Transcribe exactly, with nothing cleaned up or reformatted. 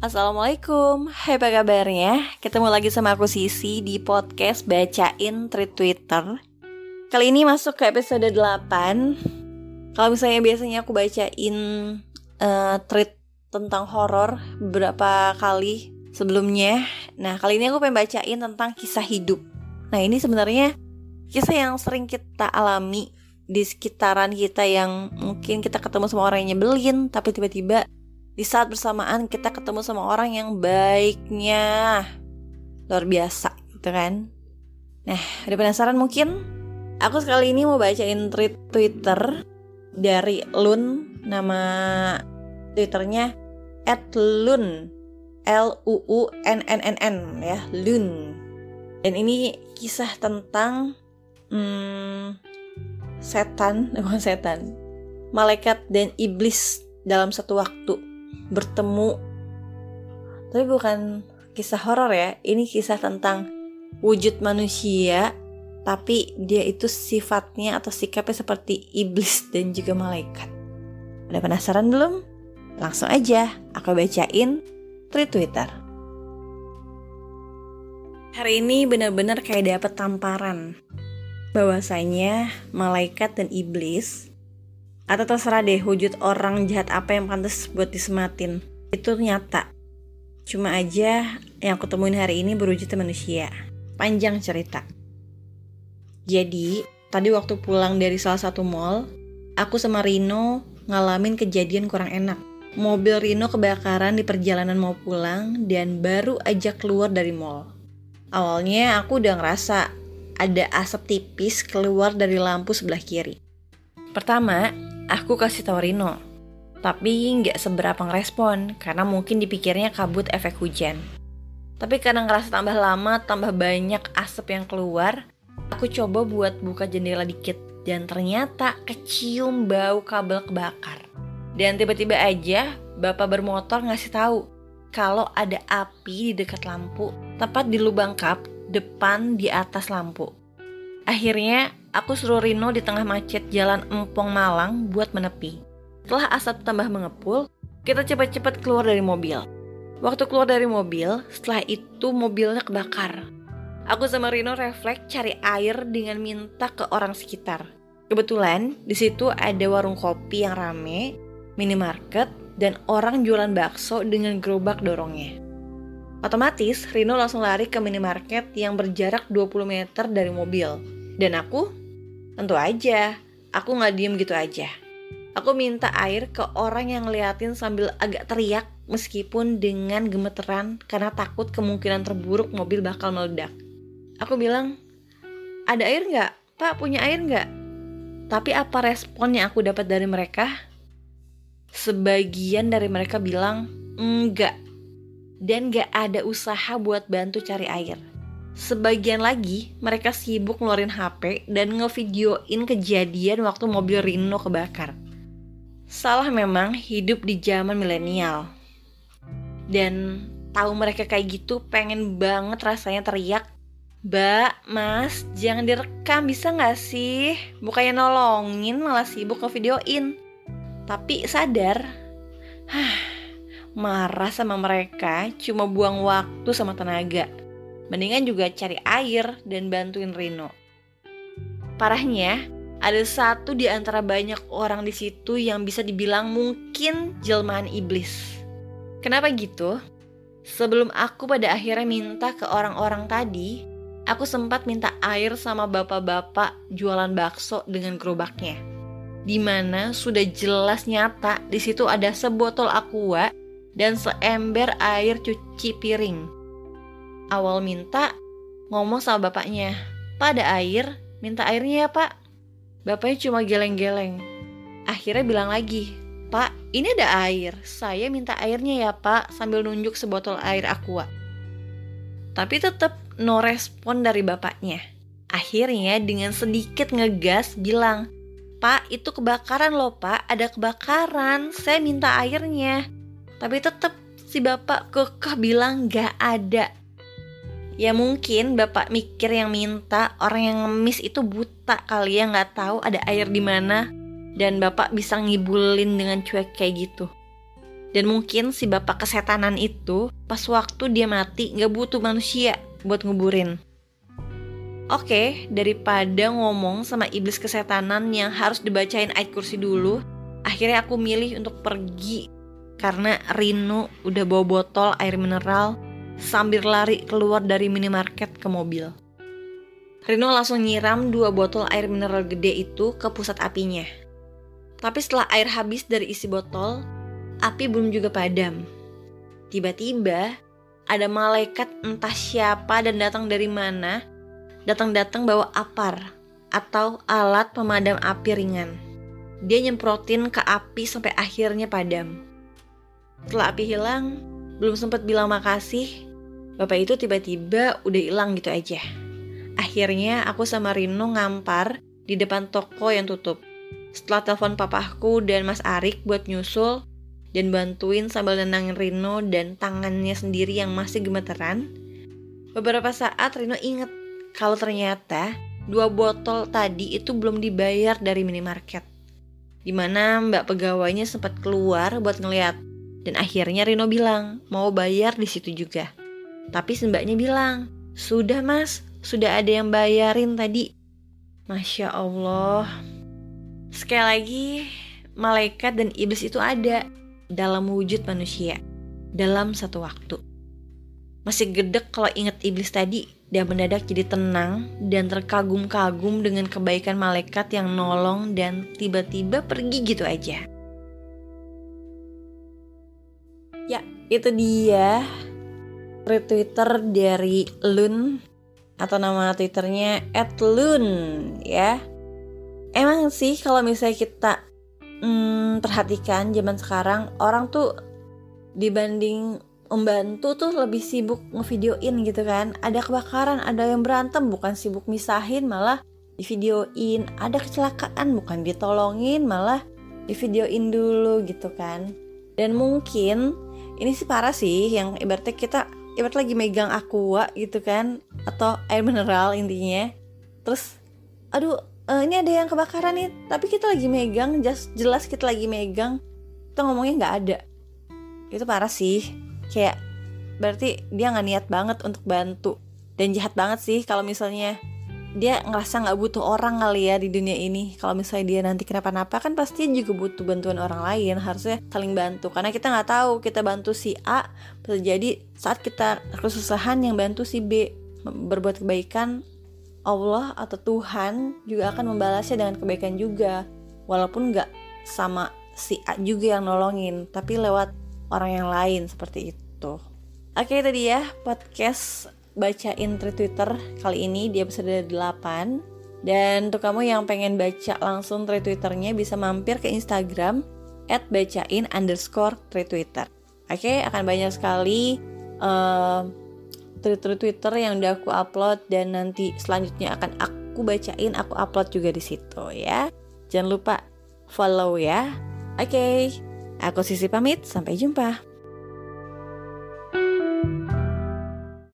Assalamualaikum, hai apa kabarnya? Ketemu lagi sama aku Sisi di podcast Bacain Tweet Twitter. Kali ini masuk ke episode delapan. Kalau misalnya biasanya aku bacain uh, tweet tentang horor beberapa kali sebelumnya, nah kali ini aku pengen bacain tentang kisah hidup. Nah ini sebenarnya kisah yang sering kita alami di sekitaran kita, yang mungkin kita ketemu sama orang yang nyebelin, tapi tiba-tiba di saat bersamaan kita ketemu sama orang yang baiknya luar biasa gitu kan. Nah, udah penasaran mungkin? Aku sekali ini mau bacain tweet Twitter dari Lun. Nama Twitternya et lun L U U N N N N ya, Lun. Dan ini kisah tentang hmm, setan, bukan setan, malaikat dan iblis dalam satu waktu bertemu. Tapi bukan kisah horor ya, ini kisah tentang wujud manusia, tapi dia itu sifatnya atau sikapnya seperti iblis dan juga malaikat. Udah penasaran belum? Langsung aja aku bacain tweet Twitter. Hari ini benar-benar kayak dapet tamparan bahwasanya malaikat dan iblis, atau terserah deh wujud orang jahat apa yang pantas buat disematin, itu nyata. Cuma aja yang aku temuin hari ini berwujudnya manusia. Panjang cerita. Jadi tadi waktu pulang dari salah satu mall, aku sama Rino ngalamin kejadian kurang enak. Mobil Rino kebakaran di perjalanan mau pulang dan baru aja keluar dari mall. Awalnya aku udah ngerasa ada asap tipis keluar dari lampu sebelah kiri. Pertama, aku kasih tahu Rino, tapi nggak seberapa ngerespon karena mungkin dipikirnya kabut efek hujan. Tapi karena ngerasa tambah lama, tambah banyak asap yang keluar, aku coba buat buka jendela dikit dan ternyata kecium bau kabel kebakar. Dan tiba-tiba aja bapak bermotor ngasih tahu kalau ada api di dekat lampu, tepat di lubang kap depan di atas lampu. Akhirnya aku suruh Rino di tengah macet jalan Empong Malang buat menepi. Setelah asap tambah mengepul, kita cepat-cepat keluar dari mobil. Waktu keluar dari mobil, setelah itu mobilnya kebakar. Aku sama Rino refleks cari air dengan minta ke orang sekitar. Kebetulan di situ ada warung kopi yang rame, minimarket, dan orang jualan bakso dengan gerobak dorongnya. Otomatis Rino langsung lari ke minimarket yang berjarak dua puluh meter dari mobil. Dan aku, tentu aja, aku gak diem gitu aja. Aku minta air ke orang yang ngeliatin sambil agak teriak meskipun dengan gemeteran karena takut kemungkinan terburuk mobil bakal meledak. Aku bilang, ada air gak? Pak, punya air gak? Tapi apa respon yang aku dapat dari mereka? Sebagian dari mereka bilang, enggak. Dan gak ada usaha buat bantu cari air. Sebagian lagi mereka sibuk ngeluarin H P dan ngevideoin kejadian waktu mobil Rino kebakar. Salah memang hidup di zaman milenial. Dan tahu mereka kayak gitu, pengen banget rasanya teriak, "Mbak, Mas, jangan direkam bisa gak sih? Bukannya nolongin malah sibuk ngevideoin." Tapi sadar, hah, marah sama mereka cuma buang waktu sama tenaga. Mendingan juga cari air dan bantuin Rino. Parahnya, ada satu di antara banyak orang di situ yang bisa dibilang mungkin jelmaan iblis. Kenapa gitu? Sebelum aku pada akhirnya minta ke orang-orang tadi, aku sempat minta air sama bapak-bapak jualan bakso dengan gerobaknya. Dimana sudah jelas nyata di situ ada sebotol aqua dan seember air cuci piring. Awal minta, ngomong sama bapaknya, "Pak, ada air? Minta airnya ya, Pak." Bapaknya cuma geleng-geleng. Akhirnya bilang lagi, "Pak, ini ada air. Saya minta airnya ya, Pak," sambil nunjuk sebotol air aqua. Tapi tetap no respon dari bapaknya. Akhirnya dengan sedikit ngegas bilang, "Pak, itu kebakaran loh, Pak. Ada kebakaran. Saya minta airnya." Tapi tetap si bapak kekeh bilang gak ada. Ya mungkin bapak mikir yang minta orang yang ngemis itu buta kali ya, nggak tahu ada air di mana, dan bapak bisa ngibulin dengan cuek kayak gitu. Dan mungkin si bapak kesetanan itu pas waktu dia mati gak butuh manusia buat nguburin. Oke, daripada ngomong sama iblis kesetanan yang harus dibacain ayat kursi dulu, akhirnya aku milih untuk pergi. Karena Rino udah bawa botol air mineral sambil lari keluar dari minimarket ke mobil. Rino langsung nyiram dua botol air mineral gede itu ke pusat apinya. Tapi setelah air habis dari isi botol, api belum juga padam. Tiba-tiba ada malaikat entah siapa dan datang dari mana, datang-datang bawa apar atau alat pemadam api ringan. Dia nyemprotin ke api sampai akhirnya padam. Setelah api hilang, belum sempat bilang makasih, bapak itu tiba-tiba udah hilang gitu aja. Akhirnya aku sama Rino ngampar di depan toko yang tutup. Setelah telepon papaku dan Mas Arik buat nyusul dan bantuin sambil nenangin Rino dan tangannya sendiri yang masih gemeteran, beberapa saat Rino inget kalau ternyata dua botol tadi itu belum dibayar dari minimarket. Dimana mbak pegawainya sempat keluar buat ngeliat. Dan akhirnya Rino bilang mau bayar di situ juga. Tapi si mbaknya bilang, sudah mas, sudah ada yang bayarin tadi. Masya Allah. Sekali lagi, malaikat dan iblis itu ada dalam wujud manusia dalam satu waktu. Masih gedek kalau inget iblis tadi, dan mendadak jadi tenang dan terkagum-kagum dengan kebaikan malaikat yang nolong dan tiba-tiba pergi gitu aja. Ya, itu dia retweeter dari Lun atau nama Twitternya et lun ya. Emang sih kalau misalnya kita hmm, perhatikan zaman sekarang, orang tuh dibanding membantu tuh lebih sibuk ngevideoin gitu kan. Ada kebakaran, ada yang berantem, bukan sibuk misahin malah divideoin. Ada kecelakaan, bukan ditolongin malah divideoin dulu gitu kan. Dan mungkin ini sih parah sih, yang ibaratnya kita ibarat lagi megang aqua gitu kan, atau air mineral intinya. Terus aduh Uh, ini ada yang kebakaran nih, tapi kita lagi megang, jelas, jelas kita lagi megang, kita ngomongnya nggak ada. Itu parah sih, kayak berarti dia nggak niat banget untuk bantu. Dan jahat banget sih kalau misalnya dia ngerasa nggak butuh orang kali ya di dunia ini. Kalau misalnya dia nanti kenapa-napa kan pasti juga butuh bantuan orang lain, harusnya saling bantu. Karena kita nggak tahu, kita bantu si A, bisa jadi saat kita kesusahan yang bantu si B berbuat kebaikan, Allah atau Tuhan juga akan membalasnya dengan kebaikan juga. Walaupun gak sama si A juga yang nolongin, tapi lewat orang yang lain seperti itu. Oke, itu dia podcast bacain tweet Twitter kali ini di episode delapan. Dan untuk kamu yang pengen baca langsung tweet Twitternya, bisa mampir ke Instagram at bacain underscore tweet Twitter. Oke, akan banyak sekali uh, Twitter Twitter yang udah aku upload dan nanti selanjutnya akan aku bacain, aku upload juga di situ ya. Jangan lupa follow ya. Oke, aku Sisi pamit, sampai jumpa.